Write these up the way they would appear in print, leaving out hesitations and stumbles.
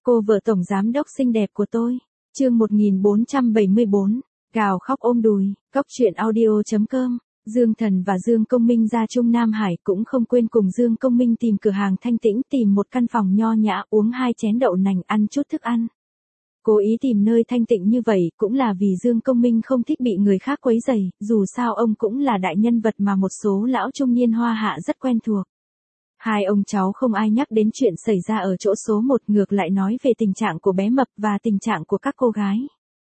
Cô vợ tổng giám đốc xinh đẹp của tôi. Chương 1474, gào khóc ôm đùi. Cóc truyện audio.com. Dương Thần và Dương Công Minh ra Trung Nam Hải, cũng không quên cùng Dương Công Minh tìm cửa hàng thanh tĩnh, tìm một căn phòng nho nhã, uống 2 chén đậu nành, ăn chút thức ăn. Cố ý tìm nơi thanh tịnh như vậy cũng là vì Dương Công Minh không thích bị người khác quấy rầy, dù sao ông cũng là đại nhân vật mà một số lão trung niên Hoa Hạ rất quen thuộc. Hai ông cháu không ai nhắc đến chuyện xảy ra ở chỗ số 1, ngược lại nói về tình trạng của bé Mập và tình trạng của các cô gái.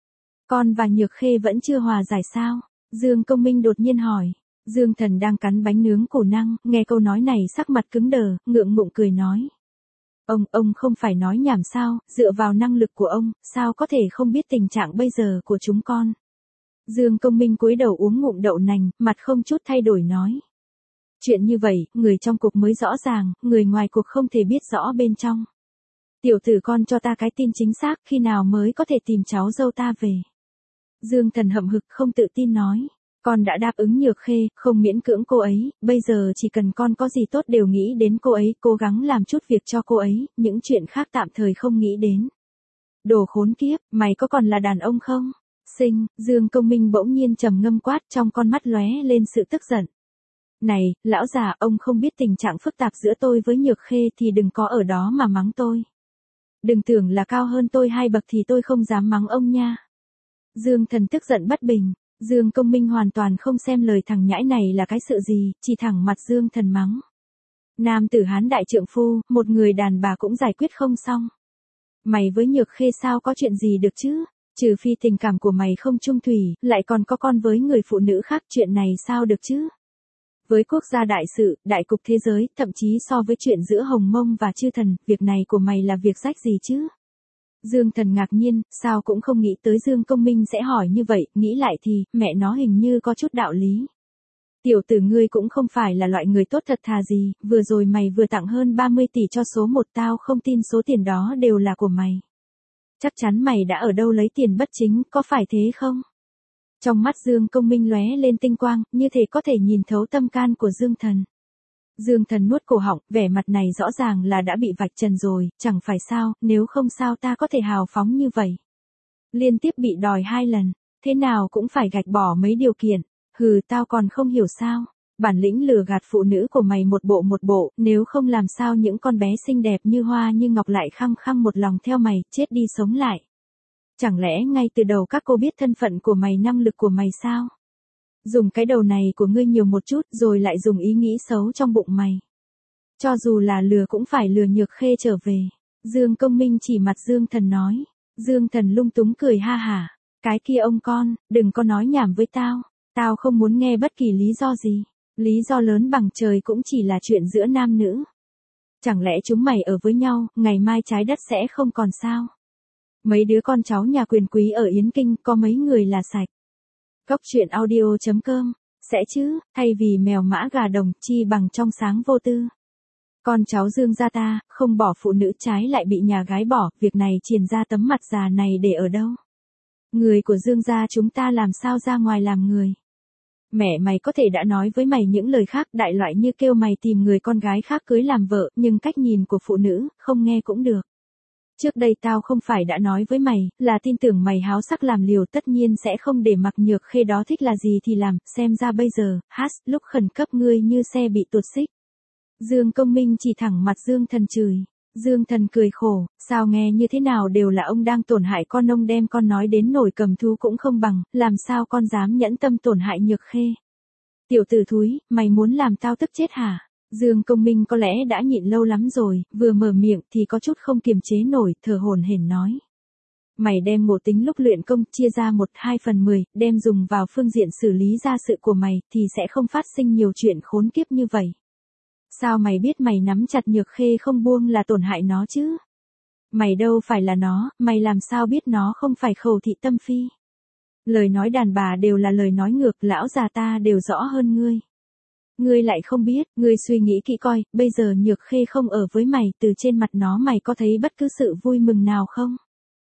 Con và Nhược Khê vẫn chưa hòa giải sao? Dương Công Minh đột nhiên hỏi. Dương Thần đang cắn bánh nướng củ năng, nghe câu nói này sắc mặt cứng đờ, ngượng ngùng cười nói. Ông không phải nói nhảm sao, dựa vào năng lực của ông, sao có thể không biết tình trạng bây giờ của chúng con. Dương Công Minh cúi đầu uống ngụm đậu nành, mặt không chút thay đổi nói. Chuyện như vậy, người trong cuộc mới rõ ràng, người ngoài cuộc không thể biết rõ bên trong. Tiểu tử con cho ta cái tin chính xác, khi nào mới có thể tìm cháu dâu ta về. Dương Thần hậm hực không tự tin nói. Con đã đáp ứng Nhược Khê, không miễn cưỡng cô ấy, bây giờ chỉ cần con có gì tốt đều nghĩ đến cô ấy, cố gắng làm chút việc cho cô ấy, những chuyện khác tạm thời không nghĩ đến. Đồ khốn kiếp, mày có còn là đàn ông không? Dương Công Minh bỗng nhiên trầm ngâm quát, trong con mắt lóe lên sự tức giận. Này, lão già, ông không biết tình trạng phức tạp giữa tôi với Nhược Khê thì đừng có ở đó mà mắng tôi. Đừng tưởng là cao hơn tôi 2 bậc thì tôi không dám mắng ông nha. Dương Thần tức giận bất bình. Dương Công Minh hoàn toàn không xem lời thằng nhãi này là cái sự gì, chỉ thẳng mặt Dương Thần mắng. Nam tử Hán đại trượng phu, một người đàn bà cũng giải quyết không xong. Mày với Nhược Khê sao có chuyện gì được chứ? Trừ phi tình cảm của mày không chung thủy, lại còn có con với người phụ nữ khác, chuyện này sao được chứ? Với quốc gia đại sự, đại cục thế giới, thậm chí so với chuyện giữa Hồng Mông và Chư Thần, việc này của mày là việc rách gì chứ? Dương Thần ngạc nhiên, sao cũng không nghĩ tới Dương Công Minh sẽ hỏi như vậy, nghĩ lại thì, mẹ nó hình như có chút đạo lý. Tiểu tử ngươi cũng không phải là loại người tốt thật thà gì, vừa rồi mày vừa tặng hơn 30 tỷ cho số 1, tao không tin số tiền đó đều là của mày. Chắc chắn mày đã ở đâu lấy tiền bất chính, có phải thế không? Trong mắt Dương Công Minh lóe lên tinh quang, như thể có thể nhìn thấu tâm can của Dương Thần. Dương Thần nuốt cổ họng, vẻ mặt này rõ ràng là đã bị vạch trần rồi, chẳng phải sao, nếu không sao ta có thể hào phóng như vậy. Liên tiếp bị đòi 2 lần, thế nào cũng phải gạch bỏ mấy điều kiện, tao còn không hiểu sao. Bản lĩnh lừa gạt phụ nữ của mày một bộ, nếu không làm sao những con bé xinh đẹp như hoa như ngọc lại khăng khăng một lòng theo mày, chết đi sống lại. Chẳng lẽ ngay từ đầu các cô biết thân phận của mày, năng lực của mày sao? Dùng cái đầu này của ngươi nhiều một chút rồi lại dùng ý nghĩ xấu trong bụng mày. Cho dù là lừa cũng phải lừa Nhược Khê trở về. Dương Công Minh chỉ mặt Dương Thần nói. Dương Thần lung túng cười ha hả. Cái kia ông con, đừng có nói nhảm với tao. Tao không muốn nghe bất kỳ lý do gì. Lý do lớn bằng trời cũng chỉ là chuyện giữa nam nữ. Chẳng lẽ chúng mày ở với nhau, ngày mai trái đất sẽ không còn sao? Mấy đứa con cháu nhà quyền quý ở Yến Kinh có mấy người là sạch. Cóc truyện audio.com, sẽ chứ, thay vì mèo mã gà đồng, chi bằng trong sáng vô tư. Con cháu Dương gia ta, không bỏ phụ nữ trái lại bị nhà gái bỏ, việc này truyền ra tấm mặt già này để ở đâu? Người của Dương gia chúng ta làm sao ra ngoài làm người? Mẹ mày có thể đã nói với mày những lời khác, đại loại như kêu mày tìm người con gái khác cưới làm vợ, nhưng cách nhìn của phụ nữ, không nghe cũng được. Trước đây tao không phải đã nói với mày, là tin tưởng mày háo sắc làm liều, tất nhiên sẽ không để mặc Nhược Khê đó thích là gì thì làm, xem ra bây giờ, lúc khẩn cấp ngươi như xe bị tuột xích. Dương Công Minh chỉ thẳng mặt Dương Thần chửi. Dương Thần cười khổ, sao nghe như thế nào đều là ông đang tổn hại con, ông đem con nói đến nổi cầm thú cũng không bằng, làm sao con dám nhẫn tâm tổn hại Nhược Khê. Tiểu tử thúi, mày muốn làm tao tức chết hả? Dương Công Minh có lẽ đã nhịn lâu lắm rồi, vừa mở miệng thì có chút không kiềm chế nổi, thở hổn hển nói. Mày đem ngộ tính lúc luyện công chia ra 1/2/10, đem dùng vào phương diện xử lý gia sự của mày, thì sẽ không phát sinh nhiều chuyện khốn kiếp như vậy. Sao mày biết mày nắm chặt Nhược Khê không buông là tổn hại nó chứ? Mày đâu phải là nó, mày làm sao biết nó không phải khẩu thị tâm phi? Lời nói đàn bà đều là lời nói ngược, lão già ta đều rõ hơn ngươi. Ngươi lại không biết, ngươi suy nghĩ kỹ coi, bây giờ Nhược Khê không ở với mày, từ trên mặt nó mày có thấy bất cứ sự vui mừng nào không?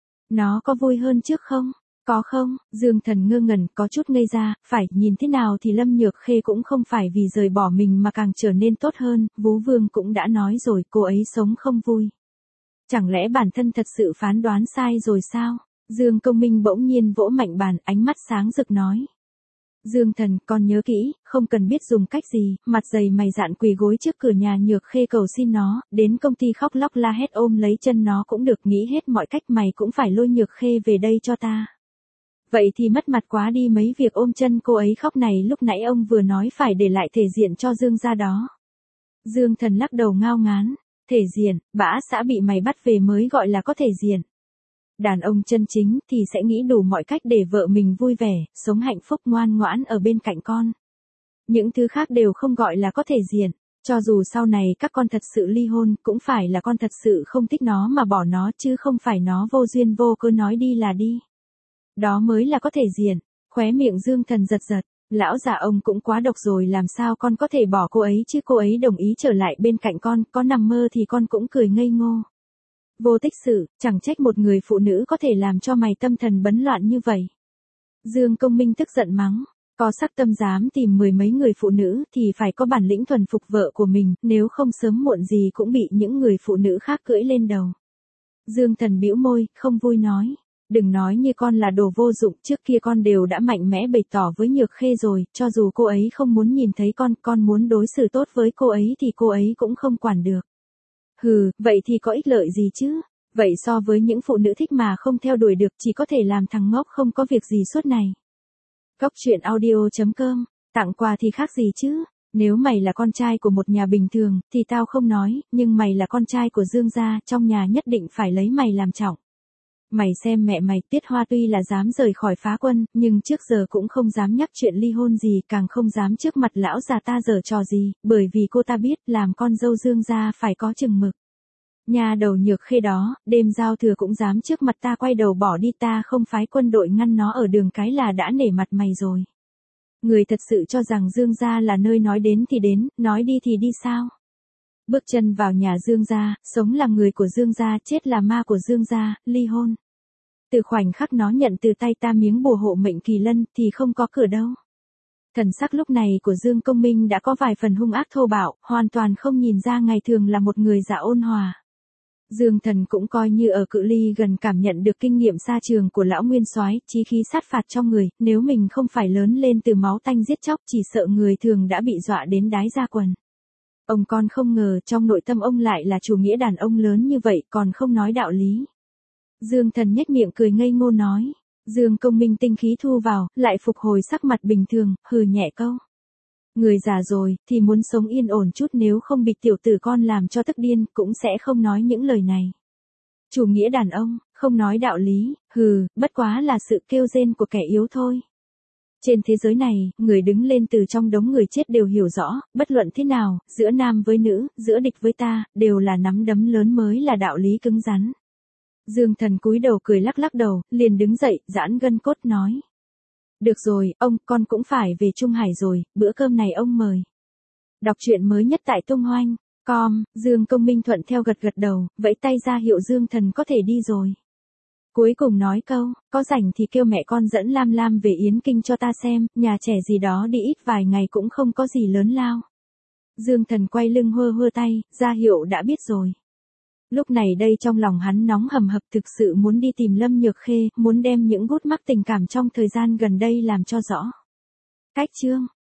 Nó có vui hơn trước không? Có không? Dương Thần ngơ ngẩn, có chút ngây ra, phải, nhìn thế nào thì Lâm Nhược Khê cũng không phải vì rời bỏ mình mà càng trở nên tốt hơn, Vú Vương cũng đã nói rồi, cô ấy sống không vui. Chẳng lẽ bản thân thật sự phán đoán sai rồi sao? Dương Công Minh bỗng nhiên vỗ mạnh bàn, ánh mắt sáng rực nói. Dương Thần, con nhớ kỹ, không cần biết dùng cách gì, mặt dày mày dạn quỳ gối trước cửa nhà Nhược Khê cầu xin nó, đến công ty khóc lóc la hét ôm lấy chân nó cũng được, nghĩ hết mọi cách mày cũng phải lôi Nhược Khê về đây cho ta. Vậy thì mất mặt quá đi, mấy việc ôm chân cô ấy khóc này lúc nãy ông vừa nói phải để lại thể diện cho Dương gia đó. Dương Thần lắc đầu ngao ngán, thể diện, bã xã bị mày bắt về mới gọi là có thể diện. Đàn ông chân chính thì sẽ nghĩ đủ mọi cách để vợ mình vui vẻ, sống hạnh phúc ngoan ngoãn ở bên cạnh con. Những thứ khác đều không gọi là có thể diện. Cho dù sau này các con thật sự ly hôn, cũng phải là con thật sự không thích nó mà bỏ nó, chứ không phải nó vô duyên vô cớ nói đi là đi. Đó mới là có thể diện. Khóe miệng Dương Thần giật giật. Lão già ông cũng quá độc rồi, làm sao con có thể bỏ cô ấy chứ, cô ấy đồng ý trở lại bên cạnh con, có nằm mơ thì con cũng cười ngây ngô. Vô tích sự, chẳng trách một người phụ nữ có thể làm cho mày tâm thần bấn loạn như vậy. Dương Công Minh tức giận mắng, có sắc tâm dám tìm mười mấy người phụ nữ thì phải có bản lĩnh thuần phục vợ của mình, nếu không sớm muộn gì cũng bị những người phụ nữ khác cưỡi lên đầu. Dương Thần bĩu môi, không vui nói, đừng nói như con là đồ vô dụng, trước kia con đều đã mạnh mẽ bày tỏ với Nhược Khê rồi, cho dù cô ấy không muốn nhìn thấy con muốn đối xử tốt với cô ấy thì cô ấy cũng không quản được. Hừ, vậy thì có ích lợi gì chứ? Vậy so với những phụ nữ thích mà không theo đuổi được, chỉ có thể làm thằng ngốc không có việc gì suốt này. Cóc truyện audio.com, tặng quà thì khác gì chứ? Nếu mày là con trai của một nhà bình thường, thì tao không nói, nhưng mày là con trai của Dương gia, trong nhà nhất định phải lấy mày làm trọng. Mày xem mẹ mày, Tiết Hoa tuy là dám rời khỏi Phá Quân, nhưng trước giờ cũng không dám nhắc chuyện ly hôn gì, càng không dám trước mặt lão già ta giở trò gì, bởi vì cô ta biết làm con dâu Dương gia phải có chừng mực. Nhà đầu Nhược Khê đó, đêm giao thừa cũng dám trước mặt ta quay đầu bỏ đi, ta không phái quân đội ngăn nó ở đường cái là đã nể mặt mày rồi. Người thật sự cho rằng Dương gia là nơi nói đến thì đến, nói đi thì đi sao? Bước chân vào nhà Dương gia, sống là người của Dương gia, chết là ma của Dương gia, ly hôn. Từ khoảnh khắc nó nhận từ tay ta miếng bùa hộ mệnh kỳ lân thì không có cửa đâu. Thần sắc lúc này của Dương Công Minh đã có vài phần hung ác thô bạo, hoàn toàn không nhìn ra ngày thường là một người dạ ôn hòa. Dương Thần cũng coi như ở cự ly gần cảm nhận được kinh nghiệm xa trường của lão nguyên soái, chí khí sát phạt trong người, nếu mình không phải lớn lên từ máu tanh giết chóc, chỉ sợ người thường đã bị dọa đến đái ra quần. Ông con không ngờ trong nội tâm ông lại là chủ nghĩa đàn ông lớn như vậy, còn không nói đạo lý. Dương Thần nhếch miệng cười ngây ngô nói. Dương Công Minh tinh khí thu vào, lại phục hồi sắc mặt bình thường, hừ nhẹ câu. Người già rồi, thì muốn sống yên ổn chút, nếu không bị tiểu tử con làm cho tức điên, cũng sẽ không nói những lời này. Chủ nghĩa đàn ông, không nói đạo lý, hừ, bất quá là sự kêu rên của kẻ yếu thôi. Trên thế giới này, người đứng lên từ trong đống người chết đều hiểu rõ, bất luận thế nào, giữa nam với nữ, giữa địch với ta, đều là nắm đấm lớn mới là đạo lý cứng rắn. Dương Thần cúi đầu cười lắc lắc đầu, liền đứng dậy, giãn gân cốt nói. Được rồi, ông, con cũng phải về Trung Hải rồi, bữa cơm này ông mời. Đọc truyện mới nhất tại Tung Hoanh com, Dương Công Minh thuận theo gật gật đầu, vẫy tay ra hiệu Dương Thần có thể đi rồi. Cuối cùng nói câu, có rảnh thì kêu mẹ con dẫn Lam Lam về Yến Kinh cho ta xem, nhà trẻ gì đó đi ít vài ngày cũng không có gì lớn lao. Dương Thần quay lưng hơ hơ tay, ra hiệu đã biết rồi. Lúc này đây trong lòng hắn nóng hầm hập, thực sự muốn đi tìm Lâm Nhược Khê, muốn đem những gút mắc tình cảm trong thời gian gần đây làm cho rõ. Cách chương